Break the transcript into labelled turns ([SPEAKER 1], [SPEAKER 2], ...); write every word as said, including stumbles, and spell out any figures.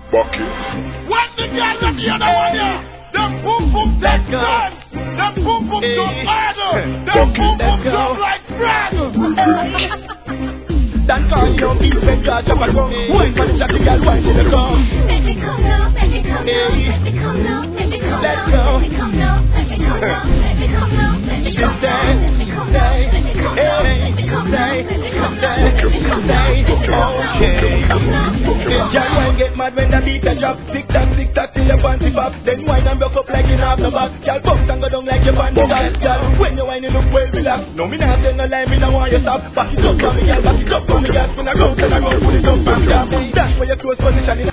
[SPEAKER 1] bucket.
[SPEAKER 2] When the girl on the other one here, them boom boom take gun, them boom boom jump harder, them boom boom jump like bread.
[SPEAKER 3] Dan call you be the best God jump around. Wine for the shot, the girl wine in the ground.
[SPEAKER 4] Baby come now, baby come now, baby come now, baby come
[SPEAKER 3] Let's
[SPEAKER 4] now,
[SPEAKER 3] go.
[SPEAKER 4] baby come now, baby come now, baby come now, baby come now, baby come now, baby come now, baby come now, baby come now, baby come now, baby come now, baby come now.
[SPEAKER 3] This girl wine get mad when the beat a drop. Tick tock, tick tock till your panty pop. Then wine and broke up like you have no back. Girl bounce and go down like your panty dance. Girl when you wine you look well relaxed. No me not say no lie, me no want you stop. Back it up for me, girl, back it up for me, girl. When I go, when I go, put it up and down. That's where your close position is.